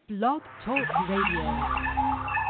Blog Talk Radio.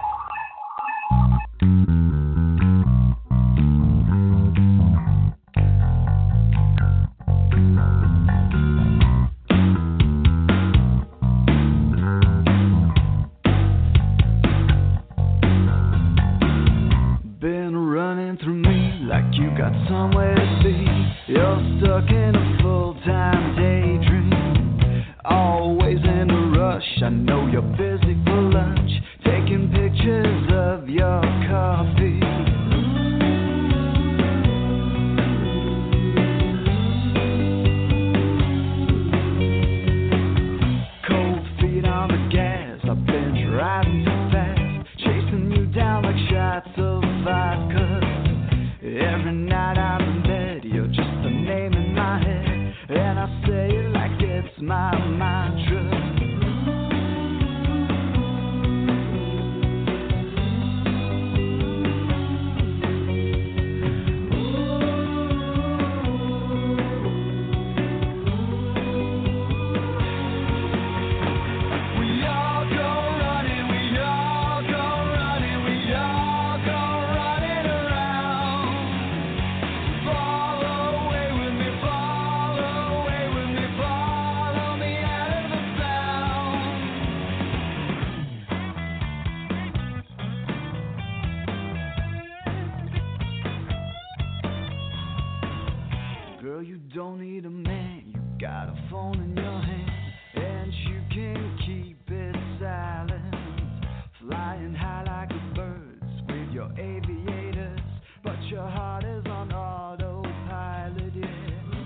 Somewhere to be, you're stuck in a full-time daydream. Always in a rush, I know you're busy for lunch, taking pictures of your coffee. Cold feet on the gas, I've been driving too fast, chasing you down like shots of vodka. Every night I'm in bed, you're just a name in my head, and I say it like it's my mantra. Don't need a man, you got a phone in your hand, and you can keep it silent. Flying high like the birds with your aviators, but your heart is on autopilot, yeah.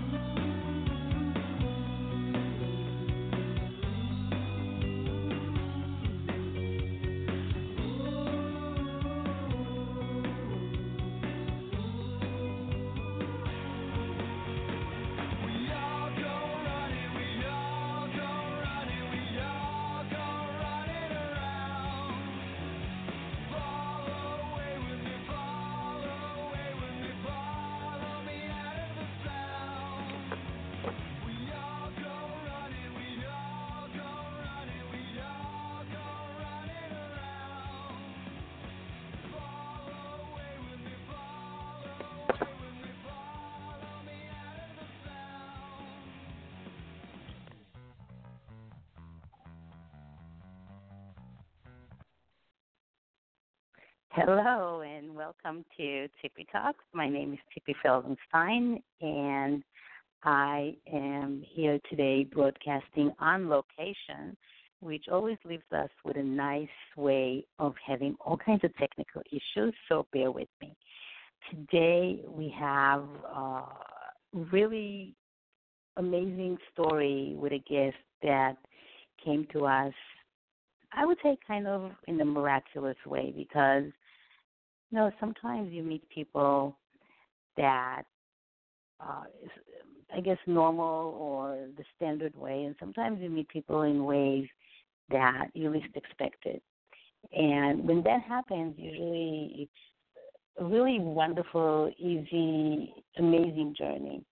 Hello and welcome to Tippy Talks. My name is Tippy Felsenstein, and I am here today broadcasting on location, which always leaves us with a nice way of having all kinds of technical issues, so bear with me. Today we have a really amazing story with a guest that came to us, I would say kind of in a miraculous way, because sometimes you meet people that is, I guess, normal or the standard way, and sometimes you meet people in ways that you least expected. And when that happens, usually it's a really wonderful, easy, amazing journey.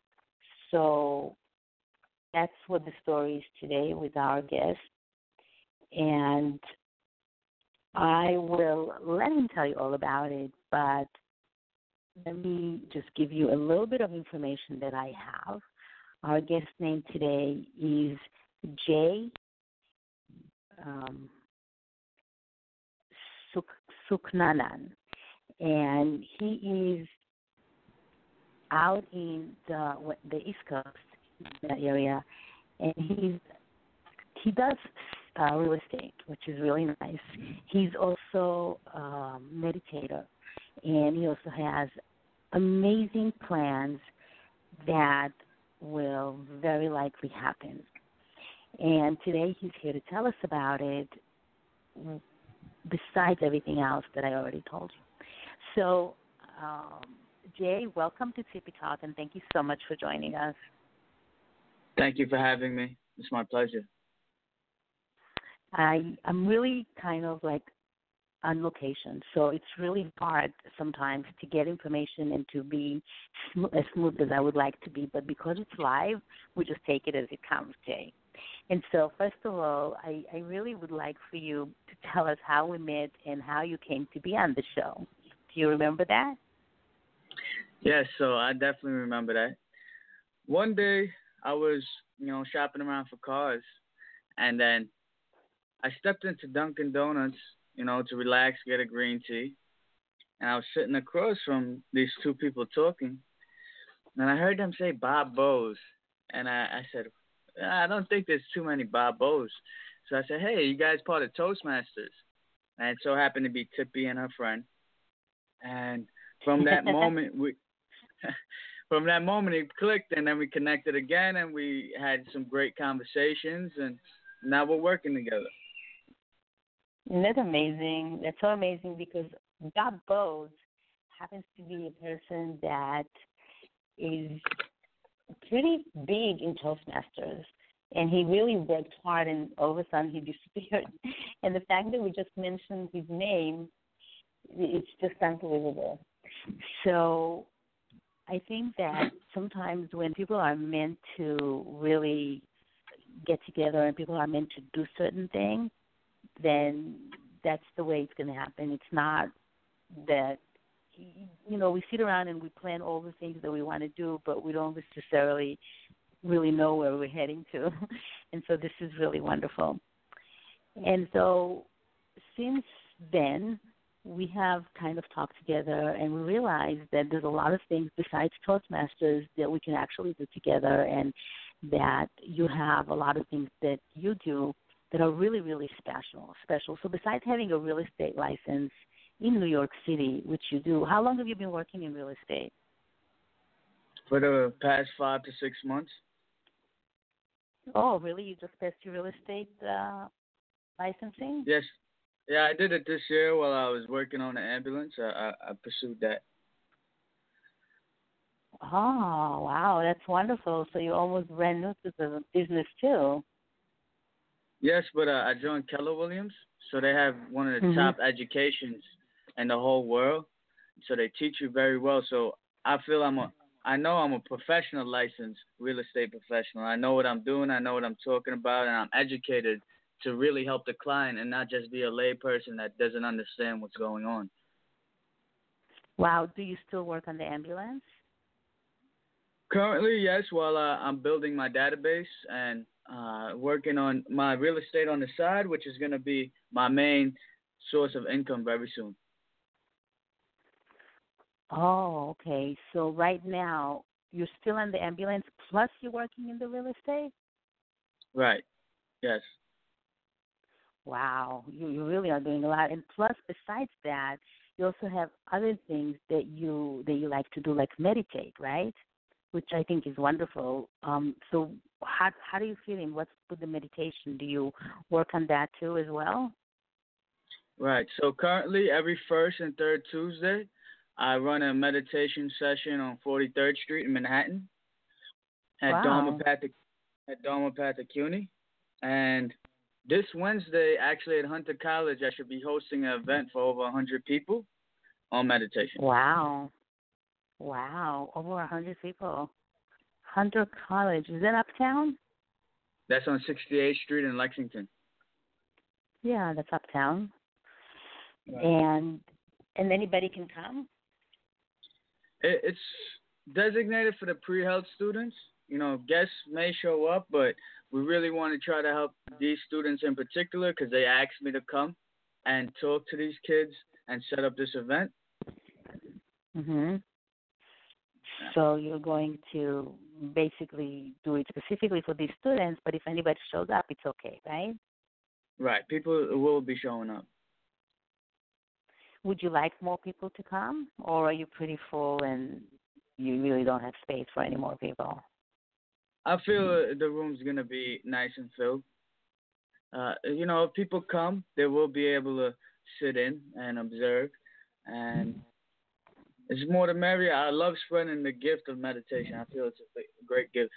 So that's what the story is today with our guest. And I will let him tell you all about it, but let me just give you a little bit of information that I have. Our guest name today is Jay Suknanan, and he is out in the East Coast, that area, and he does real estate, which is really nice. He's also a meditator, and he also has amazing plans that will very likely happen. And today he's here to tell us about it, besides everything else that I already told you. So, Jay, welcome to Tippy Talk, and thank you so much for joining us. Thank you for having me. It's my pleasure. I'm really kind of like on location, so it's really hard sometimes to get information and to be as smooth as I would like to be. But because it's live, we just take it as it comes, Jay. And so, first of all, I really would like for you to tell us how we met and how you came to be on the show. Do you remember that? Yes, so I definitely remember that. One day I was, shopping around for cars, and then I stepped into Dunkin' Donuts, to relax, get a green tea, and I was sitting across from these two people talking, and I heard them say Bob Bose, and I said, I don't think there's too many Bob Bose. So I said, hey, you guys part of Toastmasters? And it so happened to be Tippy and her friend. And from that moment, from that moment, it clicked, and then we connected again, and we had some great conversations, and now we're working together. Isn't that amazing? That's so amazing because Bob Bose happens to be a person that is pretty big in Toastmasters, and he really worked hard, and all of a sudden he disappeared. And the fact that we just mentioned his name, it's just unbelievable. So I think that sometimes when people are meant to really get together and people are meant to do certain things, then that's the way it's going to happen. It's not that, we sit around and we plan all the things that we want to do, but we don't necessarily really know where we're heading to. And so this is really wonderful. And so since then, we have kind of talked together, and we realized that there's a lot of things besides Toastmasters that we can actually do together, and that you have a lot of things that you do that are really, really special. So besides having a real estate license in New York City, which you do, how long have you been working in real estate? For the past 5 to 6 months. Oh, really? You just passed your real estate licensing? Yes. Yeah, I did it this year while I was working on the ambulance. I pursued that. Oh, wow. That's wonderful. So you almost brand new to the business, too. Yes, but I joined Keller Williams, so they have one of the top educations in the whole world. So they teach you very well. So I feel I know I'm a professional licensed real estate professional. I know what I'm doing. I know what I'm talking about, and I'm educated to really help the client and not just be a lay person that doesn't understand what's going on. Wow. Do you still work on the ambulance? Currently, yes, while I'm building my database and working on my real estate on the side, which is going to be my main source of income very soon. Oh, okay. So right now, you're still on the ambulance, plus you're working in the real estate? Right. Yes. Wow, you really are doing a lot. And plus, besides that, you also have other things that you like to do, like meditate, right? Which I think is wonderful. So how do you feel in what's with the meditation? Do you work on that too as well? Right. So currently, every first and third Tuesday, I run a meditation session on 43rd Street in Manhattan at Dharmapathic Uni. And this Wednesday, actually at Hunter College, I should be hosting an event for over 100 people on meditation. Wow. Over 100 people. Hunter College. Is that uptown? That's on 68th Street in Lexington. Yeah, that's uptown. Right. And anybody can come? It's designated for the pre-health students. Guests may show up, but we really want to try to help these students in particular because they asked me to come and talk to these kids and set up this event. Mhm. So you're going to basically do it specifically for these students, but if anybody shows up, it's okay, right? Right. People will be showing up. Would you like more people to come, or are you pretty full and you really don't have space for any more people? I feel the room's going to be nice and filled. If people come, they will be able to sit in and observe. And it's more the merrier. I love spreading the gift of meditation. I feel it's a great gift.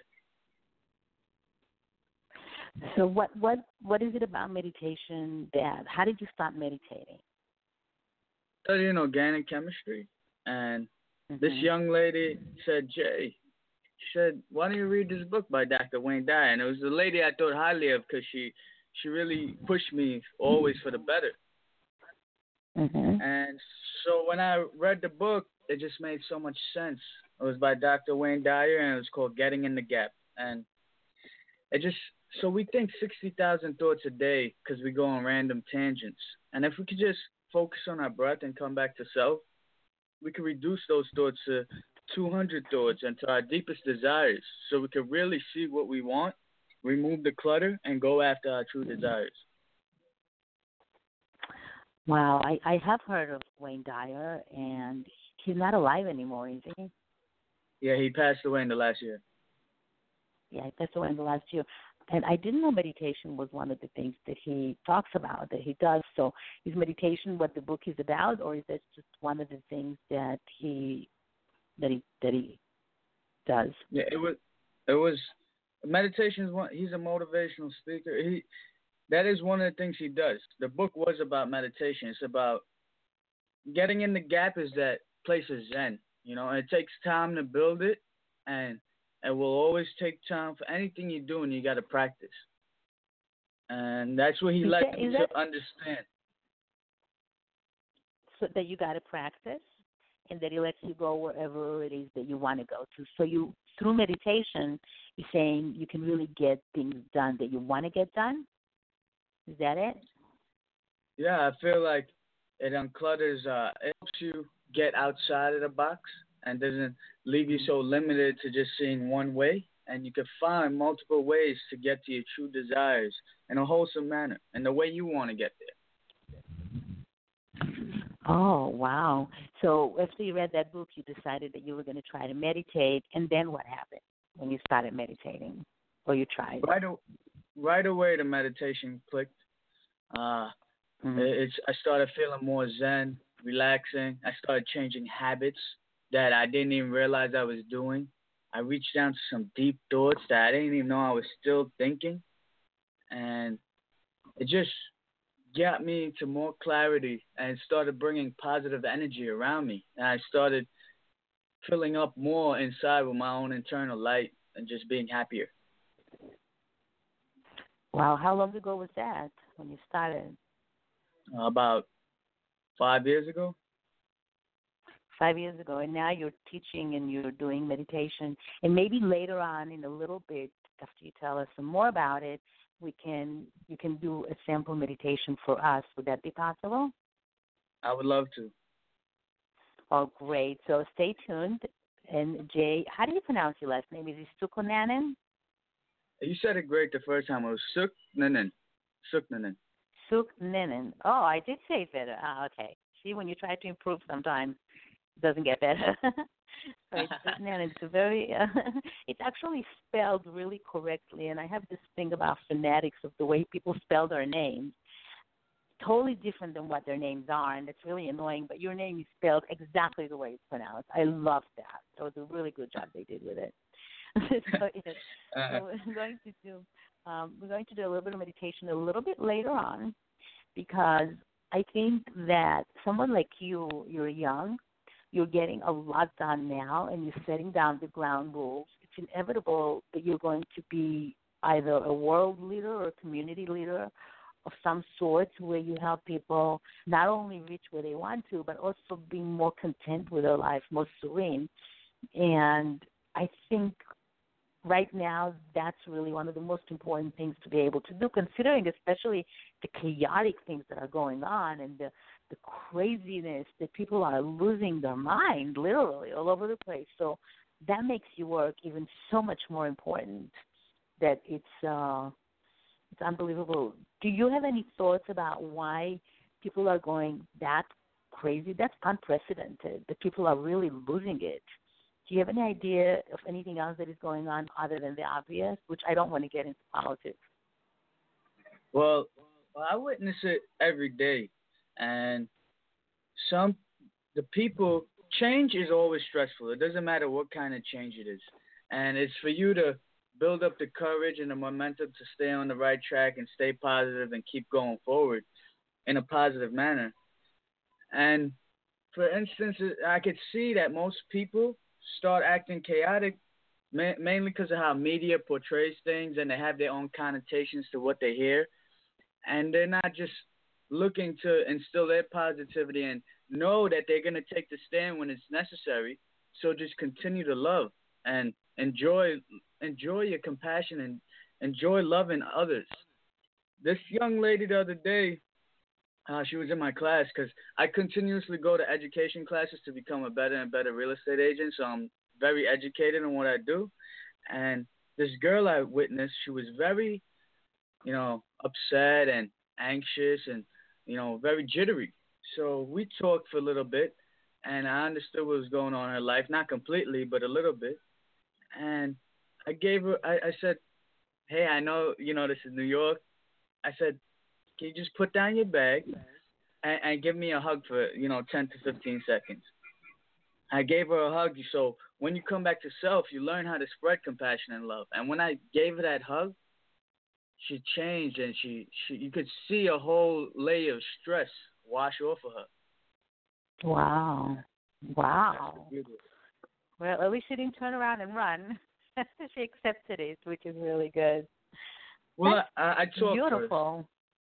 So what is it about meditation how did you start meditating? Studying organic chemistry. And this young lady said, Jay, She said, "Why don't you read this book by Dr. Wayne Dyer?" And it was a lady I thought highly of because she really pushed me always for the better. Mhm. And so when I read the book, it just made so much sense. It was by Dr. Wayne Dyer, and it was called Getting in the Gap. And it just so we think 60,000 thoughts a day because we go on random tangents. And if we could just focus on our breath and come back to self, we could reduce those thoughts to 200 thoughts and to our deepest desires so we could really see what we want, remove the clutter, and go after our true desires. Wow, I have heard of Wayne Dyer, and he's not alive anymore, is he? Yeah, he passed away in the last year. Yeah, he passed away in the last year. And I didn't know meditation was one of the things that he talks about, that he does. So is meditation what the book is about, or is that just one of the things that he does? Yeah, it was meditation is one. He's a motivational speaker. That is one of the things he does. The book was about meditation. It's about getting in the gap. Is that place of zen? It takes time to build it, and it will always take time for anything you do, and you got to practice. And that's what he Is led that, me is to that understand. so that you got to practice, and that he lets you go wherever it is that you want to go to? So you, through meditation, you're saying you can really get things done that you want to get done? Is that it? Yeah, I feel like it unclutters. It helps you get outside of the box and doesn't leave you so limited to just seeing one way. And you can find multiple ways to get to your true desires in a wholesome manner, and the way you want to get there. Oh, wow. So after you read that book, you decided that you were going to try to meditate, and then what happened when you started meditating, or you tried? Right away, the meditation clicked. Uh, I started feeling more zen, relaxing. I started changing habits that I didn't even realize I was doing. I reached down to some deep thoughts that I didn't even know I was still thinking, and it just got me to more clarity and started bringing positive energy around me. And I started filling up more inside with my own internal light and just being happier. Wow, how long ago was that when you started? About 5 years ago. 5 years ago, and now you're teaching and you're doing meditation. And maybe later on, in a little bit, after you tell us some more about it, you can do a sample meditation for us. Would that be possible? I would love to. Oh, great. So stay tuned. And Jay, how do you pronounce your last name? Is it Sukonanen? You said it great the first time. It was Suknanen. Suknanen. Suknanen. Oh, I did say it better. Ah, okay. See, when you try to improve sometimes, it doesn't get better. So it's Suknanen. It's very, it's actually spelled really correctly. And I have this thing about phonetics of the way people spell their names. Totally different than what their names are, and it's really annoying, but your name is spelled exactly the way it's pronounced. I love that. That was a really good job they did with it. So, yes. So we're going to do a little bit of meditation a little bit later on, because I think that someone like you, you're young, you're getting a lot done now, and you're setting down the ground rules. It's inevitable that you're going to be either a world leader or a community leader of some sort, where you help people not only reach where they want to, but also be more content with their life, more serene. And I think right now that's really one of the most important things to be able to do, considering especially the chaotic things that are going on and the craziness that people are losing their mind literally all over the place. So that makes your work even so much more important, that it's unbelievable. Do you have any thoughts about why people are going that crazy? That's unprecedented, that people are really losing it. Do you have any idea of anything else that is going on other than the obvious, which I don't want to get into politics? Well, I witness it every day, and the people, change is always stressful. It doesn't matter what kind of change it is, and it's for you to build up the courage and the momentum to stay on the right track and stay positive and keep going forward in a positive manner. And for instance, I could see that most people start acting chaotic mainly because of how media portrays things, and they have their own connotations to what they hear, and they're not just looking to instill their positivity and know that they're going to take the stand when it's necessary. So just continue to love and enjoy your compassion and enjoy loving others. This young lady the other day, she was in my class because I continuously go to education classes to become a better and better real estate agent. So I'm very educated in what I do. And this girl I witnessed, she was very, upset and anxious and, very jittery. So we talked for a little bit and I understood what was going on in her life, not completely, but a little bit. And I said, hey, I know, this is New York. I said, can you just put down your bag and give me a hug for, 10 to 15 seconds? I gave her a hug. So when you come back to self, you learn how to spread compassion and love. And when I gave her that hug, she changed and she you could see a whole layer of stress wash off of her. Wow. Wow. Beautiful. Well, at least she didn't turn around and run. She accepted it, which is really good. Well, I talked beautiful.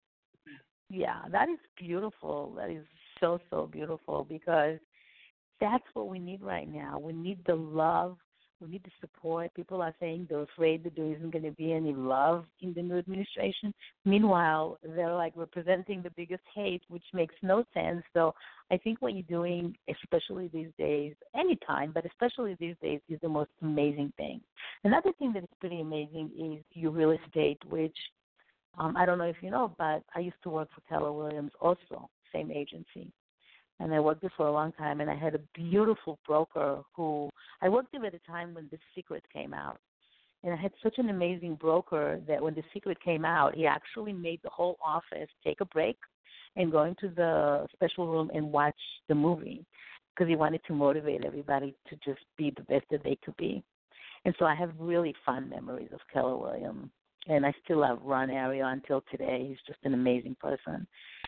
Yeah, that is beautiful. That is so, so beautiful because that's what we need right now. We need the love. We need the support. People are saying they're afraid that there isn't going to be any love in the new administration. Meanwhile, they're like representing the biggest hate, which makes no sense. So I think what you're doing, especially these days, anytime, but especially these days, is the most amazing thing. Another thing that is pretty amazing is your real estate, which I don't know if you know, but I used to work for Keller Williams also, same agency. And I worked there for a long time, and I had a beautiful broker who I worked there at a time when The Secret came out. And I had such an amazing broker that when The Secret came out, he actually made the whole office take a break and go into the special room and watch the movie because he wanted to motivate everybody to just be the best that they could be. And so I have really fond memories of Keller Williams. And I still love Ron Ario until today. He's just an amazing person.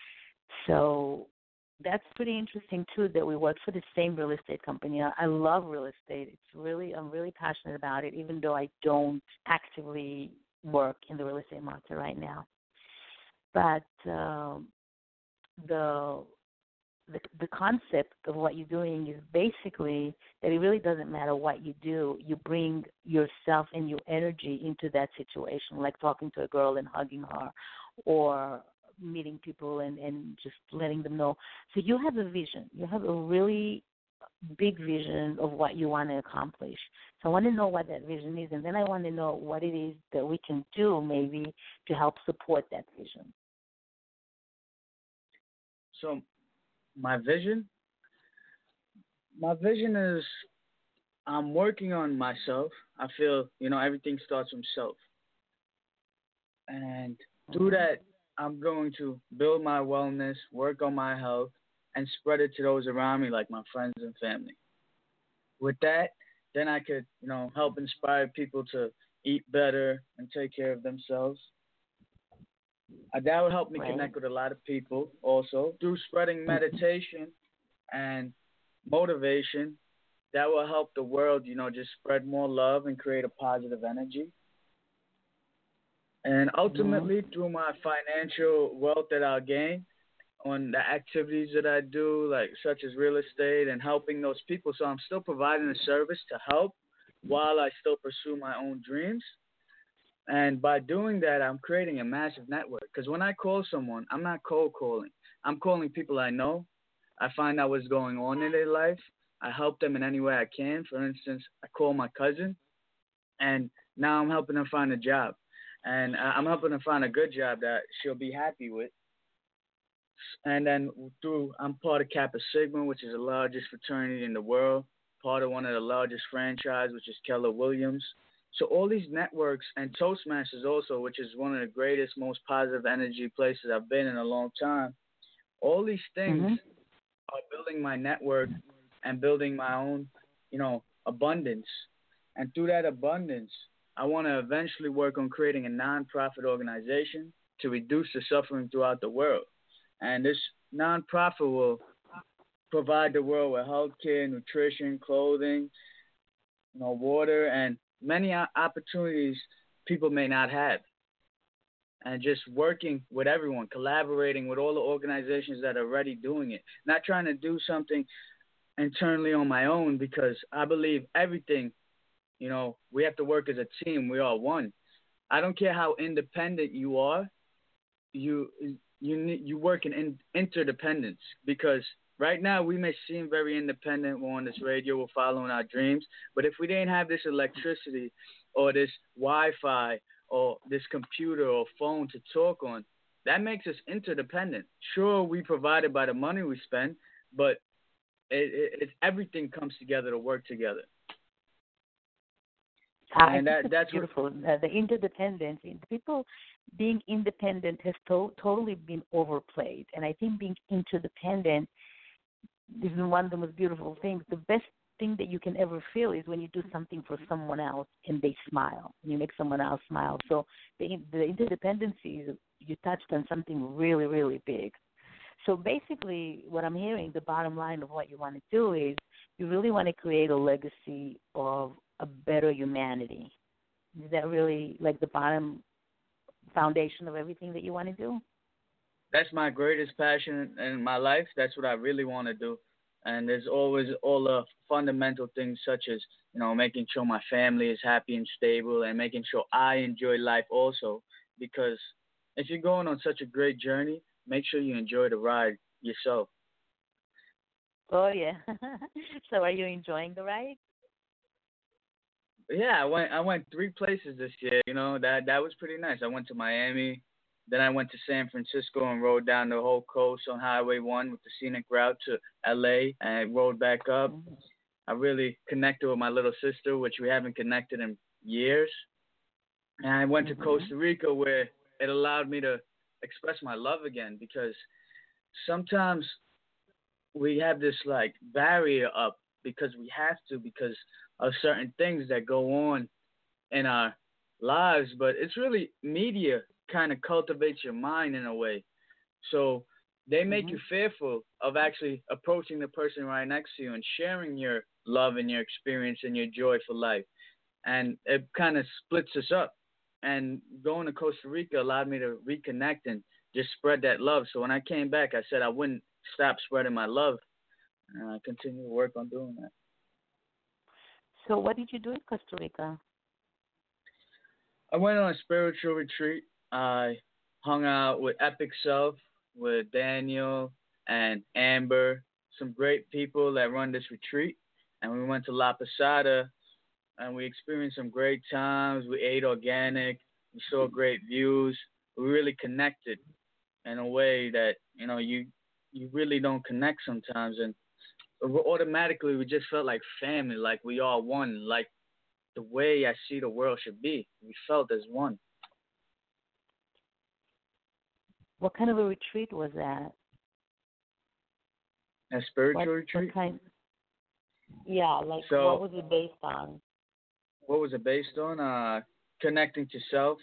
So that's pretty interesting too that we work for the same real estate company. I love real estate. I'm really passionate about it, even though I don't actively work in the real estate market right now. But the concept of what you're doing is basically that it really doesn't matter what you do. You bring yourself and your energy into that situation, like talking to a girl and hugging her, or meeting people and just letting them know. So you have a vision. You have a really big vision of what you want to accomplish. So I want to know what that vision is, and then I want to know what it is that we can do maybe to help support that vision. So my vision is I'm working on myself. I feel, everything starts from self. And through that, I'm going to build my wellness, work on my health, and spread it to those around me, like my friends and family. With that, then I could, help inspire people to eat better and take care of themselves. That would help me connect with a lot of people also through spreading meditation and motivation. That will help the world, just spread more love and create a positive energy. And ultimately, through my financial wealth that I'll gain on the activities that I do, like such as real estate and helping those people. So I'm still providing a service to help while I still pursue my own dreams. And by doing that, I'm creating a massive network. Because when I call someone, I'm not cold calling. I'm calling people I know. I find out what's going on in their life. I help them in any way I can. For instance, I call my cousin, and now I'm helping her find a job. And I'm helping her find a good job that she'll be happy with. And then I'm part of Kappa Sigma, which is the largest fraternity in the world, part of one of the largest franchises, which is Keller Williams. So all these networks and Toastmasters also, which is one of the greatest, most positive energy places I've been in a long time. All these things are building my network and building my own, abundance. And through that abundance, I want to eventually work on creating a nonprofit organization to reduce the suffering throughout the world. And this nonprofit will provide the world with health care, nutrition, clothing, water, and many opportunities people may not have, and just working with everyone, collaborating with all the organizations that are already doing it, not trying to do something internally on my own because I believe everything, we have to work as a team. We are one. I don't care how independent you are, you you work in interdependence because right now we may seem very independent. We're on this radio, we're following our dreams, but if we didn't have this electricity or this Wi-Fi or this computer or phone to talk on, that makes us interdependent. Sure, we provided by the money we spend, but it's everything comes together to work together. And that's beautiful. The interdependence, people being independent has totally been overplayed. And I think being interdependent is one of the most beautiful things. The best thing that you can ever feel is when you do something for someone else and they smile, and you make someone else smile. So the interdependency, you touched on something really, really big. So basically what I'm hearing, the bottom line of what you want to do is you really want to create a legacy of a better humanity. Is that really like the bottom foundation of everything that you want to do? That's my greatest passion in my life. That's what I really want to do. And there's always all the fundamental things such as, making sure my family is happy and stable and making sure I enjoy life also. Because if you're going on such a great journey, make sure you enjoy the ride yourself. Oh, yeah. So are you enjoying the ride? Yeah, I went 3 places this year. That was pretty nice. I went to Miami, then I went to San Francisco and rode down the whole coast on Highway 1 with the scenic route to LA and rode back up. Mm-hmm. I really connected with my little sister, which we haven't connected in years. And I went to Costa Rica where it allowed me to express my love again because sometimes we have this like barrier up because we have to because of certain things that go on in our lives, but it's really media kind of cultivates your mind in a way. So they make you fearful of actually approaching the person right next to you and sharing your love and your experience and your joy for life. And it kind of splits us up. And going to Costa Rica allowed me to reconnect and just spread that love. So when I came back, I said I wouldn't stop spreading my love. And I continue to work on doing that. So what did you do in Costa Rica? I went on a spiritual retreat. I hung out with Epic Self, with Daniel and Amber, some great people that run this retreat. And we went to La Posada and we experienced some great times. We ate organic. We saw great views. We really connected in a way that, you really don't connect sometimes. And automatically we just felt like family, like we all one, like the way I see the world should be. We felt as one. What kind of a retreat was that? A spiritual retreat? What kind? Yeah, like so, what was it based on? What was it based on? Connecting to self.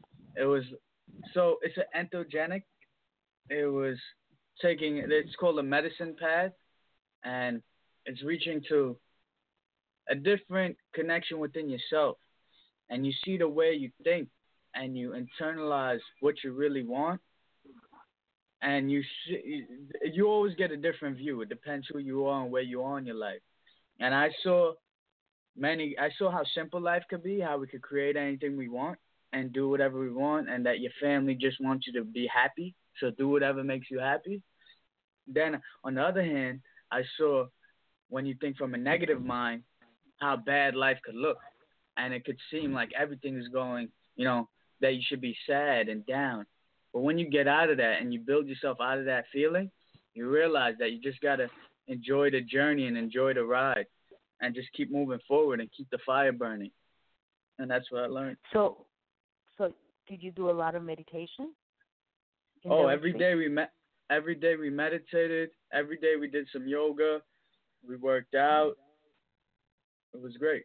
It's an entheogenic. It was it's called a medicine path, and it's reaching to a different connection within yourself. And you see the way you think, and you internalize what you really want, and you always get a different view. It depends who you are and where you are in your life. And I saw how simple life could be, how we could create anything we want and do whatever we want, and that your family just wants you to be happy, so do whatever makes you happy. Then on the other hand, I saw when you think from a negative mind, how bad life could look, and it could seem like everything is going, that you should be sad and down. But when you get out of that and you build yourself out of that feeling, you realize that you just got to enjoy the journey and enjoy the ride and just keep moving forward and keep the fire burning. And that's what I learned. So did you do a lot of meditation? Every day we meditated. Every day we did some yoga. We worked out. It was great.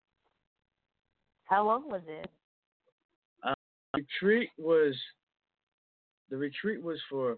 How long was it? The retreat was for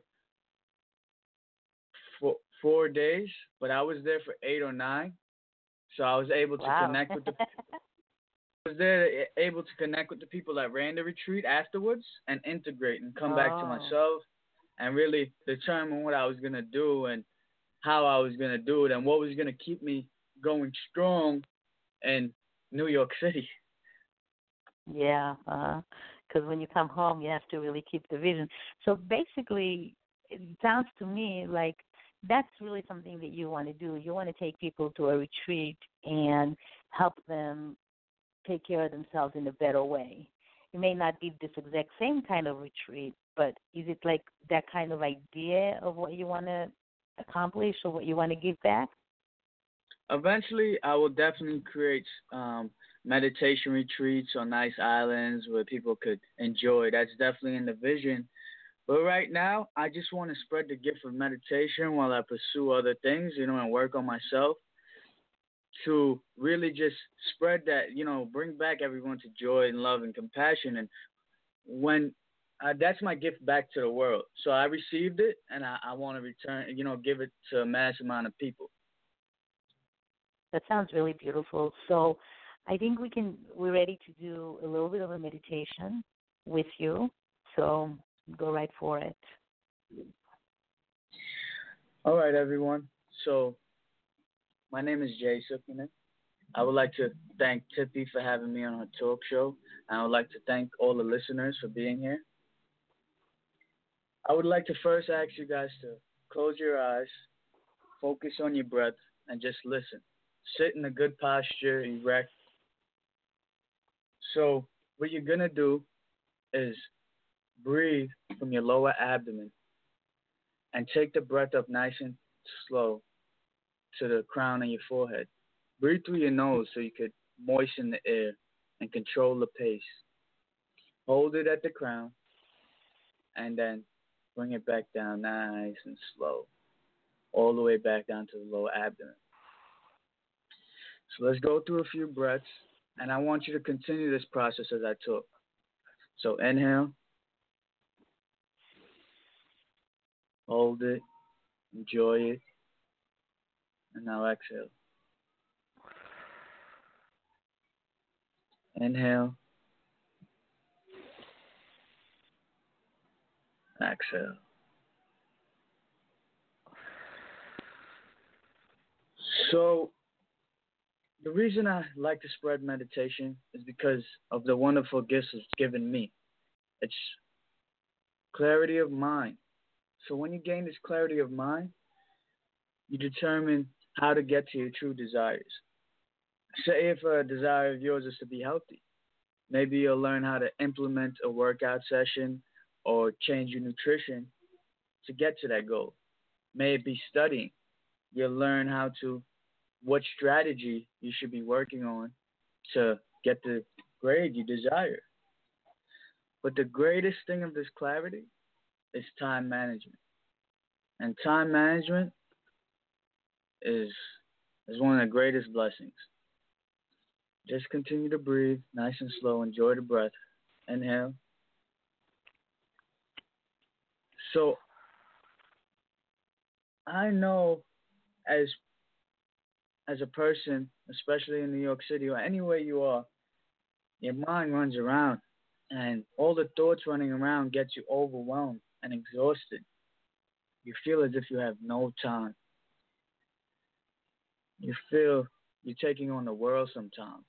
4 days, but I was there for 8 or 9, so I was able to connect with the was there able to connect with the people that ran the retreat afterwards and integrate and come back to Oh, myself and really determine what I was gonna do and how I was gonna do it and what was gonna keep me going strong in New York City. yeah. Because when you come home, you have to really keep the vision. So basically, it sounds to me like that's really something that you want to do. You want to take people to a retreat and help them take care of themselves in a better way. It may not be this exact same kind of retreat, but is it like that kind of idea of what you want to accomplish or what you want to give back? Eventually, I will definitely create meditation retreats on nice islands where people could enjoy. That's definitely in the vision. But right now, I just want to spread the gift of meditation while I pursue other things, and work on myself to really just spread that, bring back everyone to joy and love and compassion. And when that's my gift back to the world. So I received it, and I want to return, give it to a mass amount of people. That sounds really beautiful. So I think we're ready to do a little bit of a meditation with you. So go right for it. All right, everyone. So my name is Jay Sukinen. I would like to thank Tippy for having me on her talk show. And I would like to thank all the listeners for being here. I would like to first ask you guys to close your eyes, focus on your breath, and just listen. Sit in a good posture, erect. So, what you're going to do is breathe from your lower abdomen and take the breath up nice and slow to the crown of your forehead. Breathe through your nose so you could moisten the air and control the pace. Hold it at the crown and then bring it back down nice and slow, all the way back down to the lower abdomen. So let's go through a few breaths, and I want you to continue this process as I talk. So inhale, hold it, enjoy it, and now exhale. Inhale, exhale. So the reason I like to spread meditation is because of the wonderful gifts it's given me. It's clarity of mind. So when you gain this clarity of mind, you determine how to get to your true desires. Say if a desire of yours is to be healthy, maybe you'll learn how to implement a workout session or change your nutrition to get to that goal. May it be studying. You'll learn what strategy you should be working on to get the grade you desire. But the greatest thing of this clarity is time management. And time management is one of the greatest blessings. Just continue to breathe nice and slow. Enjoy the breath. Inhale. So I know as a person, especially in New York City or anywhere you are, your mind runs around and all the thoughts running around gets you overwhelmed and exhausted. You feel as if you have no time. You feel you're taking on the world sometimes.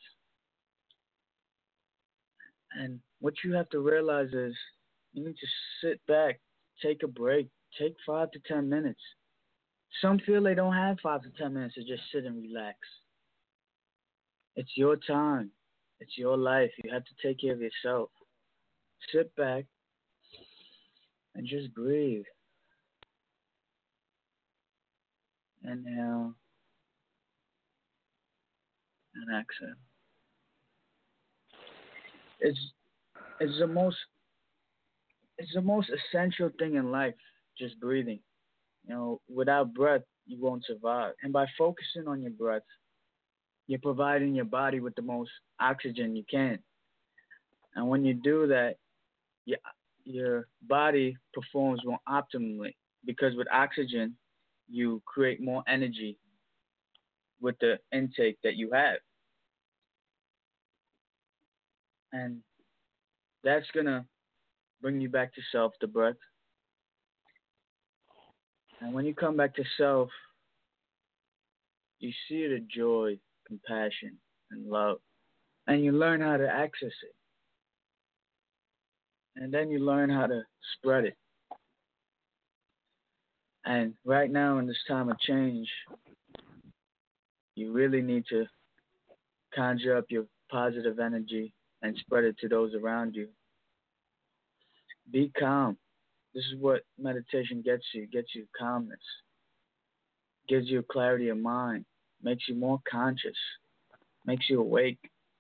And what you have to realize is you need to sit back, take a break, take 5 to 10 minutes. Some feel they don't have 5 to 10 minutes to just sit and relax. It's your time. It's your life. You have to take care of yourself. Sit back and just breathe. Inhale and exhale. It's it's the most essential thing in life, just breathing. Without breath, you won't survive. And by focusing on your breath, you're providing your body with the most oxygen you can. And when you do that, your, your body performs more optimally because with oxygen, you create more energy with the intake that you have. And that's going to bring you back to self, the breath. And when you come back to self, you see the joy, compassion, and love. And you learn how to access it. And then you learn how to spread it. And right now, in this time of change, you really need to conjure up your positive energy and spread it to those around you. Be calm. This is what meditation gets you. It gets you calmness. Gives you clarity of mind. Makes you more conscious. Makes you awake.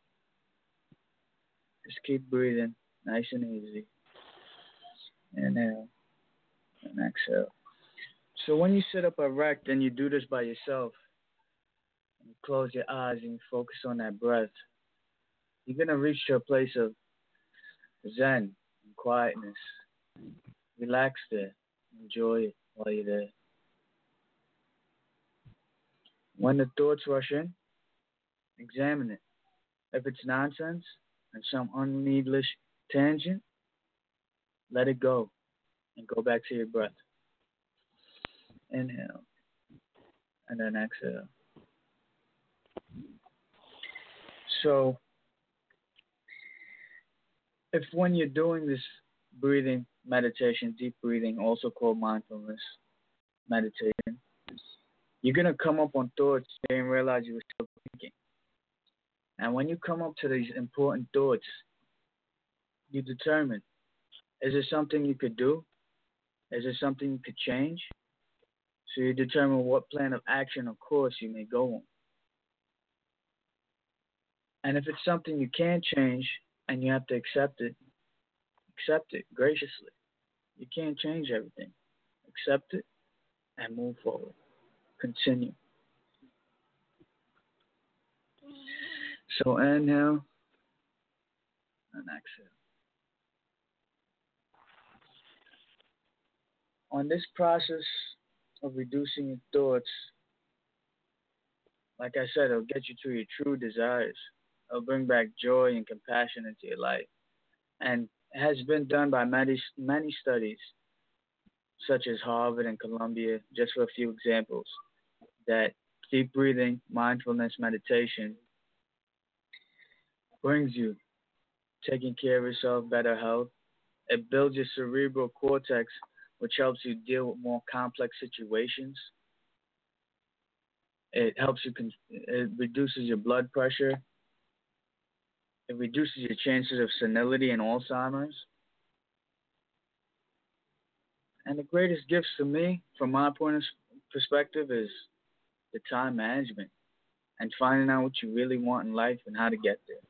Just keep breathing nice and easy. Inhale and exhale. So when you sit up erect and you do this by yourself, and you close your eyes and you focus on that breath, you're going to reach to a place of zen and quietness. Relax there. Enjoy it while you're there. When the thoughts rush in, examine it. If it's nonsense and some unneedless tangent, let it go and go back to your breath. Inhale and then exhale. So, if when you're doing this breathing meditation, deep breathing, also called mindfulness meditation, you're going to come up on thoughts you didn't realize you were still thinking. And when you come up to these important thoughts, you determine, is it something you could do? Is it something you could change? So you determine what plan of action or course you may go on. And if it's something you can't change and you have to accept it graciously. You can't change everything. Accept it and move forward. Continue. So inhale and exhale. On this process of reducing your thoughts, like I said, it'll get you to your true desires. It'll bring back joy and compassion into your life. And has been done by many studies, such as Harvard and Columbia, just for a few examples, that deep breathing, mindfulness, meditation brings you taking care of yourself, better health. It builds your cerebral cortex, which helps you deal with more complex situations. It reduces your blood pressure. It reduces your chances of senility and Alzheimer's. And the greatest gifts for me, from my point of perspective, is the time management and finding out what you really want in life and how to get there.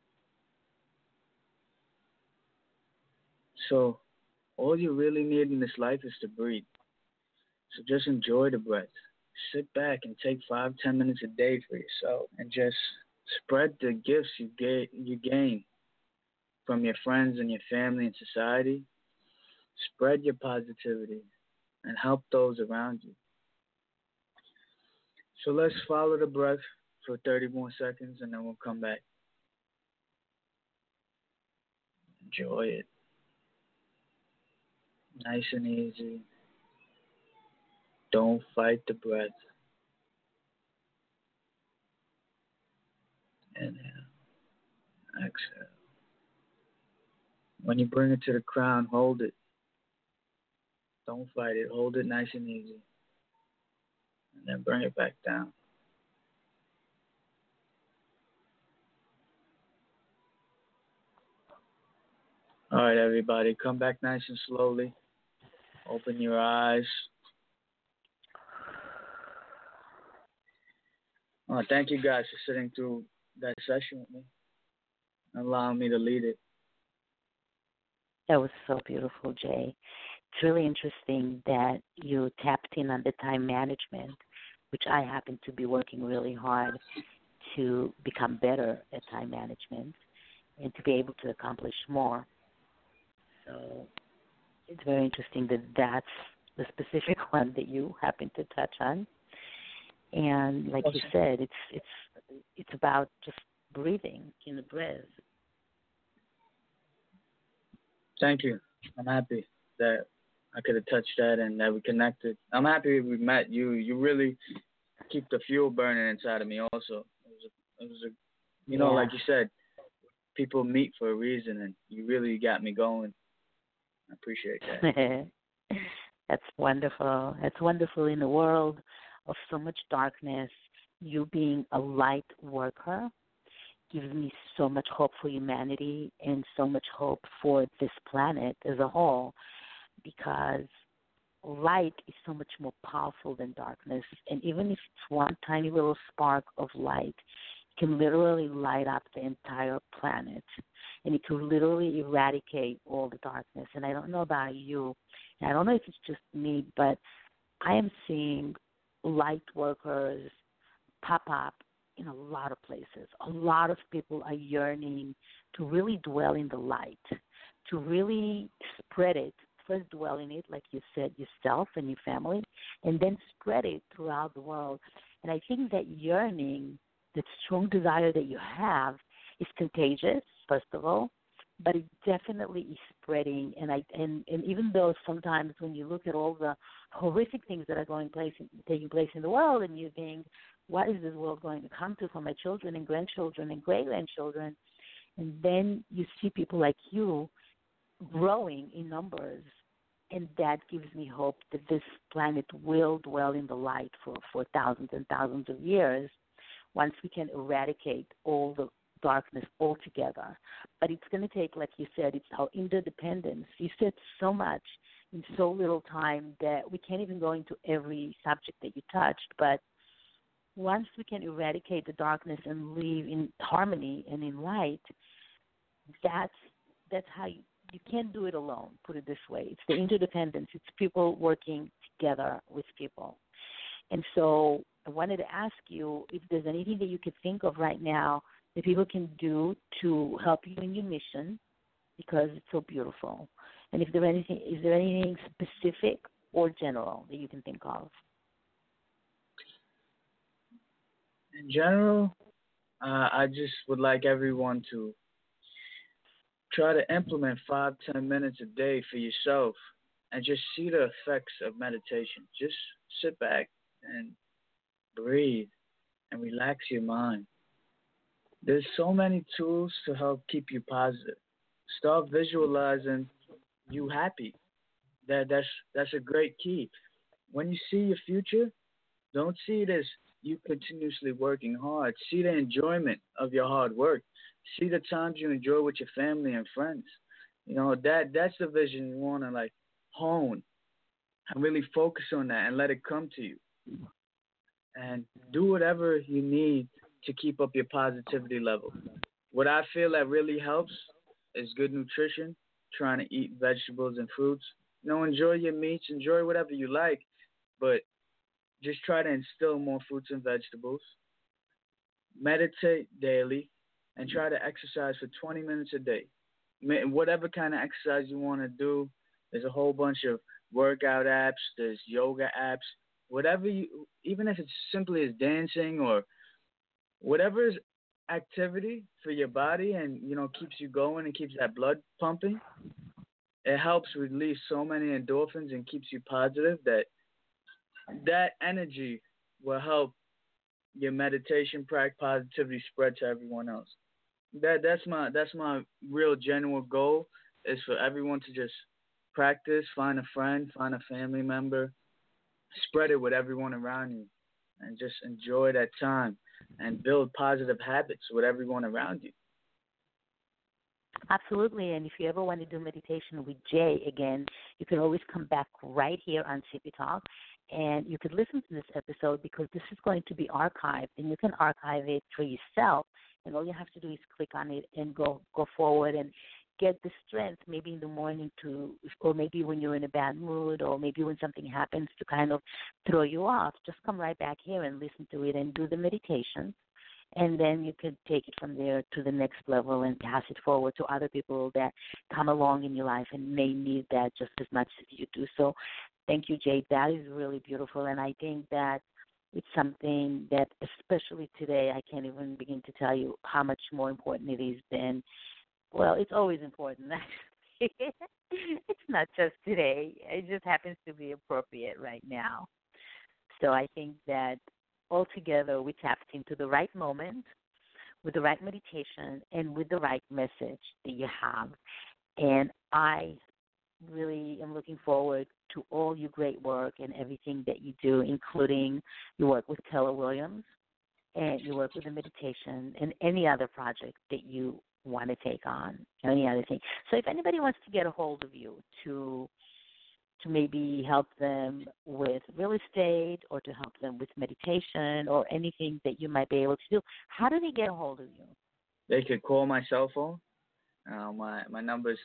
So all you really need in this life is to breathe. So just enjoy the breath. Sit back and take 5-10 minutes a day for yourself and just spread the gifts you gain from your friends and your family and society. Spread your positivity and help those around you. So let's follow the breath for 30 more seconds and then we'll come back. Enjoy it. Nice and easy. Don't fight the breath. Inhale. Exhale. When you bring it to the crown, hold it. Don't fight it. Hold it nice and easy. And then bring it back down. All right, everybody. Come back nice and slowly. Open your eyes. Thank you guys for sitting through that session with me and allowing me to lead it. That was so beautiful, Jay. It's really interesting that you tapped in on the time management, which I happen to be working really hard to become better at time management and to be able to accomplish more. So it's very interesting that that's the specific one that you happen to touch on. And like you said, it's about just breathing in the breath. Thank you. I'm happy that I could have touched that and that we connected. I'm happy we met. You really keep the fuel burning inside of me. Also, Yeah. like you said, people meet for a reason, and you really got me going. I appreciate that. That's wonderful. That's wonderful in a world of so much darkness. You being a light worker gives me so much hope for humanity and so much hope for this planet as a whole because light is so much more powerful than darkness. And even if it's one tiny little spark of light, it can literally light up the entire planet. And it can literally eradicate all the darkness. And I don't know about you, and I don't know if it's just me, but I am seeing light workers pop up in a lot of places. A lot of people are yearning to really dwell in the light, to really spread it. First dwell in it, like you said, yourself and your family, and then spread it throughout the world. And I think that yearning, that strong desire that you have is contagious, first of all, but it definitely is spreading. And even though sometimes when you look at all the horrific things that are taking place in the world, and you think, what is this world going to come to for my children and grandchildren and great grandchildren? And then you see people like you growing in numbers, and that gives me hope that this planet will dwell in the light for thousands and thousands of years once we can eradicate all the darkness altogether. But it's going to take, like you said, it's our interdependence. You said so much in so little time that we can't even go into every subject that you touched, but once we can eradicate the darkness and live in harmony and in light, that's how you can't do it alone, put it this way. It's the interdependence. It's people working together with people. And so I wanted to ask you if there's anything that you could think of right now that people can do to help you in your mission, because it's so beautiful. And if there is there anything specific or general that you can think of? In general, I just would like everyone to try to implement 5-10 minutes a day for yourself and just see the effects of meditation. Just sit back and breathe and relax your mind. There's so many tools to help keep you positive. Start visualizing you happy. That's a great key. When you see your future, don't see it as you continuously working hard. See the enjoyment of your hard work. See the times you enjoy with your family and friends. That's the vision you want to like hone and really focus on that and let it come to you. And do whatever you need to keep up your positivity level. What I feel that really helps is good nutrition, trying to eat vegetables and fruits. Enjoy your meats, enjoy whatever you like, but just try to instill more fruits and vegetables. Meditate daily and try to exercise for 20 minutes a day. Whatever kind of exercise you want to do, there's a whole bunch of workout apps, there's yoga apps, whatever you, even if it's simply as dancing or whatever is activity for your body and, keeps you going and keeps that blood pumping, it helps release so many endorphins and keeps you positive that energy will help your meditation practice positivity spread to everyone else. That's my real genuine goal is for everyone to just practice, find a friend, find a family member, spread it with everyone around you, and just enjoy that time and build positive habits with everyone around you. Absolutely. And if you ever want to do meditation with Jay again, you can always come back right here on CP Talk, and you could listen to this episode because this is going to be archived, and you can archive it for yourself. And all you have to do is click on it and go forward and get the strength maybe in the morning or maybe when you're in a bad mood, or maybe when something happens to kind of throw you off. Just come right back here and listen to it and do the meditation. And then you could take it from there to the next level and pass it forward to other people that come along in your life and may need that just as much as you do. So thank you, Jade. That is really beautiful. And I think that it's something that, especially today, I can't even begin to tell you how much more important it is than, well, it's always important, actually. It's not just today. It just happens to be appropriate right now. So I think that altogether we tapped into the right moment with the right meditation and with the right message that you have. And I really am looking forward to all your great work and everything that you do, including your work with Keller Williams and your work with the meditation and any other project that you want to take on, any other thing. So if anybody wants to get a hold of you to maybe help them with real estate or to help them with meditation or anything that you might be able to do, how do they get a hold of you? They could call my cell phone. My number is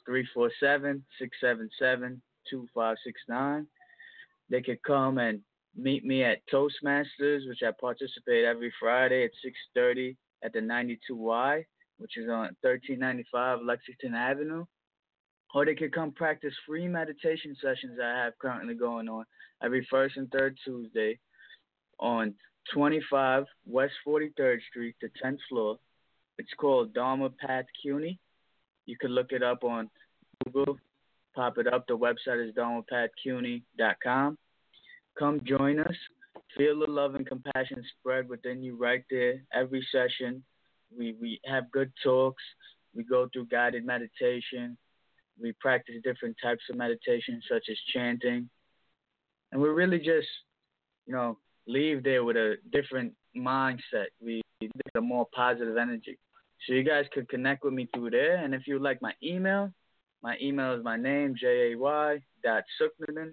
347-677-2569. They could come and meet me at Toastmasters, which I participate every Friday at 6:30 at the 92Y, which is on 1395 Lexington Avenue. Or they could come practice free meditation sessions I have currently going on every first and third Tuesday on 25 West 43rd Street, the 10th floor. It's called Dharma Path CUNY. You can look it up on Google, pop it up. The website is dharmapathcuny.com. Come join us. Feel the love and compassion spread within you right there. Every session, we have good talks. We go through guided meditation. We practice different types of meditation, such as chanting. And we really just, leave there with a different mindset. We get a more positive energy. So you guys could connect with me through there. And if you would like my email is my name, jay.sooknanan,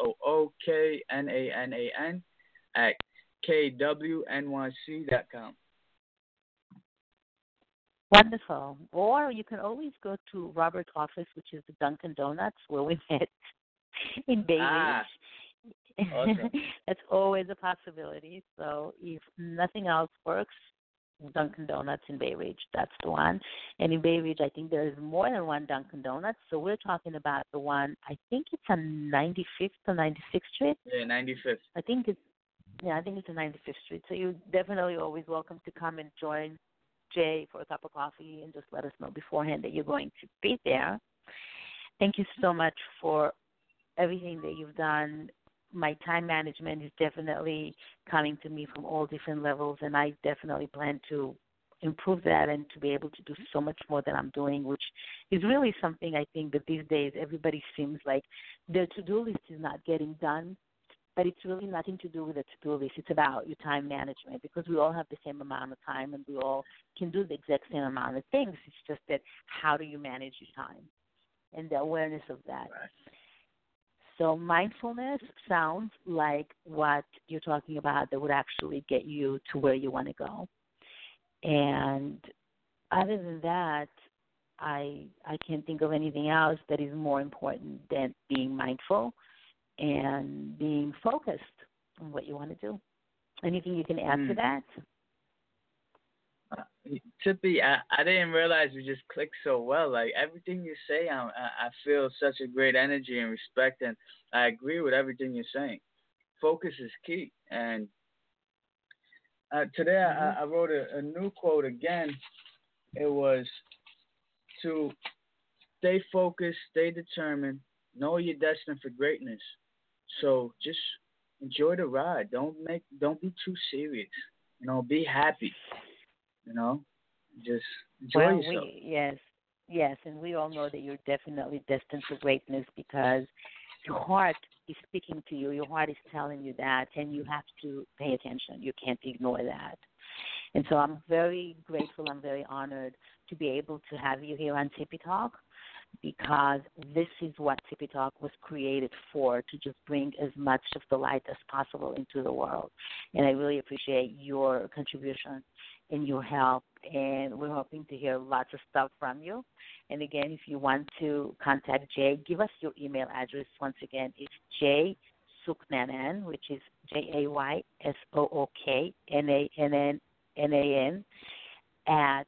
SOOKNANAN, at kwnyc.com. Wonderful. Or you can always go to Robert's office, which is the Dunkin' Donuts, where we met in Bay Ridge. Awesome. That's always a possibility. So if nothing else works, Dunkin' Donuts in Bay Ridge, that's the one. And in Bay Ridge, I think there is more than one Dunkin' Donuts. So we're talking about the one, I think it's on 95th or 96th Street. Yeah, 95th. I think it's on 95th Street. So you're definitely always welcome to come and join Jay for a cup of coffee and just let us know beforehand that you're going to be there. Thank you so much for everything that you've done. My time management is definitely coming to me from all different levels, and I definitely plan to improve that and to be able to do so much more than I'm doing, which is really something I think that these days everybody seems like their to-do list is not getting done, but it's really nothing to do with the to-do list. It's about your time management, because we all have the same amount of time and we all can do the exact same amount of things. It's just that how do you manage your time and the awareness of that. Right. So mindfulness sounds like what you're talking about that would actually get you to where you want to go. And other than that, I can't think of anything else that is more important than being mindful and being focused on what you want to do. Anything you can add to that? Tippy, I didn't realize we just clicked so well. Like everything you say, I feel such a great energy and respect, and I agree with everything you're saying. Focus is key. And today I wrote a new quote again. It was to stay focused, stay determined, know you're destined for greatness. So just enjoy the ride. Don't be too serious. Be happy. Just enjoy yourself. Yes, and we all know that you're definitely destined for greatness because your heart is speaking to you. Your heart is telling you that, and you have to pay attention. You can't ignore that. And so I'm very grateful. I'm very honored to be able to have you here on Tippy Talk, because this is what Tippy Talk was created for, to just bring as much of the light as possible into the world. And I really appreciate your contribution and your help, and we're hoping to hear lots of stuff from you. And again, if you want to contact Jay, give us your email address. Once again, it's jaysooknanan, which is JAYSOOKNANAN at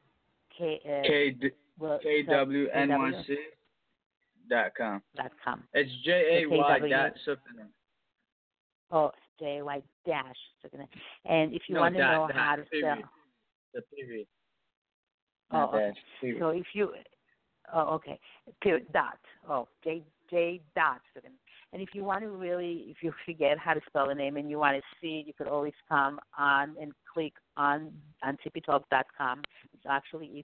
KWNYC.com. It's JAY.Sooknanan. Oh, JAY dash. And if you want to know how to spell the period. Oh, okay. So Oh, okay. Period. Dot. Oh, J dot. And if you want to really, if you forget how to spell the name and you want to see, you could always come on and click on tippytalk.com. It's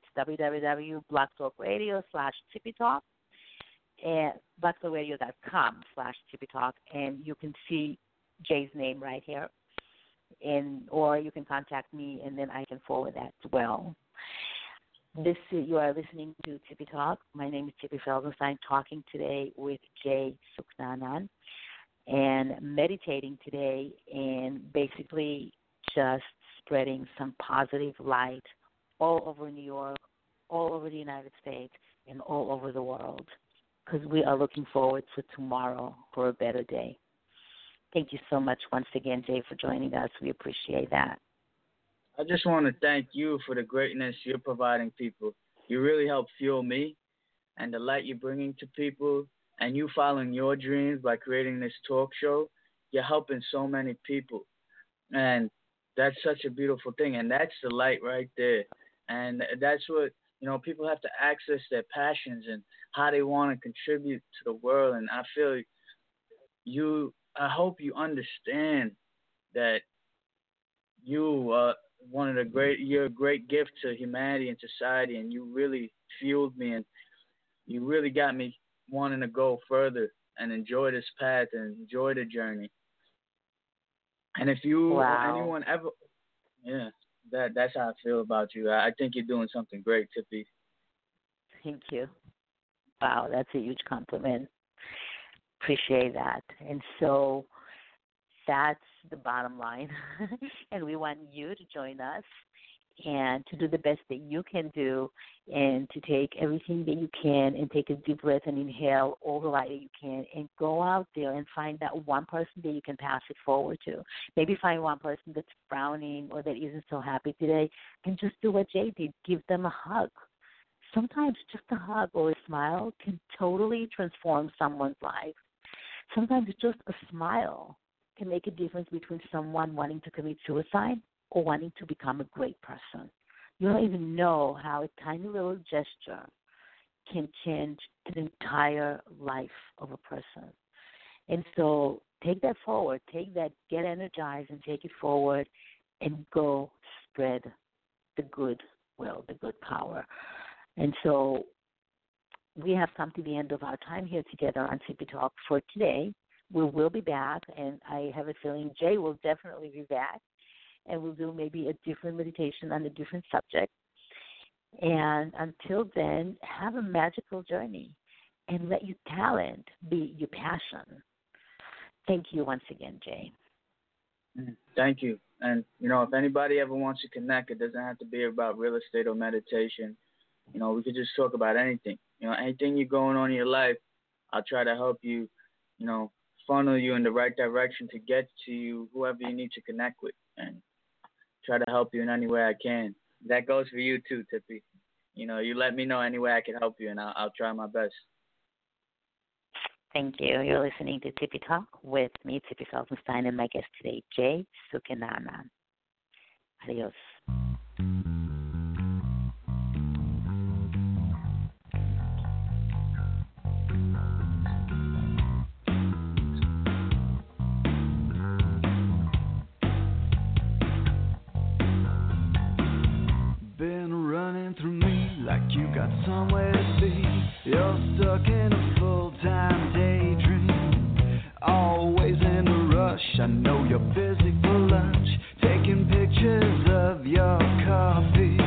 www.blogtalkradio/tippytalk and blogtalkradio.com/tippytalk, and you can see Jay's name right here. Or you can contact me, and then I can forward that as well. You are listening to Tippy Talk. My name is Tippy Felsenstein, talking today with Jay Suknanan and meditating today and basically just spreading some positive light all over New York, all over the United States, and all over the world, because we are looking forward to tomorrow for a better day. Thank you so much once again, Jay, for joining us. We appreciate that. I just want to thank you for the greatness you're providing people. You really help fuel me, and the light you're bringing to people, and you following your dreams by creating this talk show. You're helping so many people, and that's such a beautiful thing, and that's the light right there. And that's what, people have to access their passions and how they want to contribute to the world. And I feel I hope you understand that you're a great gift to humanity and society, and you really fueled me, and you really got me wanting to go further and enjoy this path and enjoy the journey. And if anyone ever, that's how I feel about you. I think you're doing something great, Tippy. Thank you. Wow, that's a huge compliment. Appreciate that. And so that's the bottom line. And we want you to join us and to do the best that you can do, and to take everything that you can and take a deep breath and inhale all the light that you can, and go out there and find that one person that you can pass it forward to. Maybe find one person that's frowning or that isn't so happy today, and just do what Jay did. Give them a hug. Sometimes just a hug or a smile can totally transform someone's life. Sometimes just a smile can make a difference between someone wanting to commit suicide or wanting to become a great person. You don't even know how a tiny little gesture can change the entire life of a person. And so take that forward. Take that, get energized and take it forward, and go spread the good will, the good power. And so we have come to the end of our time here together on Tippy Talk for today. We will be back, and I have a feeling Jay will definitely be back, and we'll do maybe a different meditation on a different subject. And until then, have a magical journey and let your talent be your passion. Thank you once again, Jay. Thank you. And, if anybody ever wants to connect, it doesn't have to be about real estate or meditation. We could just talk about anything. Anything you're going on in your life, I'll try to help you, funnel you in the right direction to get to you, whoever you need to connect with, and try to help you in any way I can. That goes for you too, Tippy. You let me know any way I can help you, and I'll try my best. Thank you. You're listening to Tippy Talk with me, Tippy Felsenstein, and my guest today, Jay Suknanan. Adios. You got somewhere to be. You're stuck in a full-time daydream, always in a rush. I know you're busy for lunch, taking pictures of your coffee.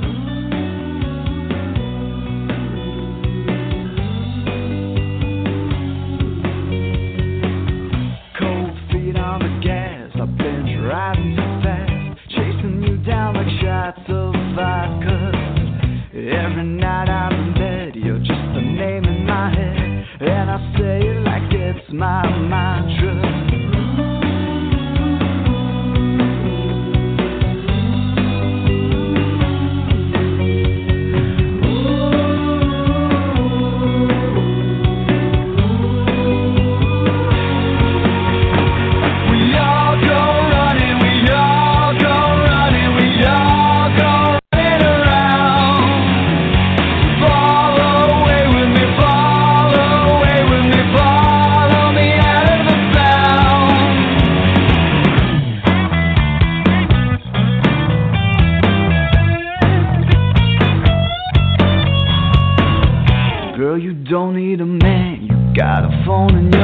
Cold feet on the gas, I've been driving too fast, chasing you down like shots of vodka. Every night I'm in bed, you're just a name in my head, and I say it like it's my mantra. phone and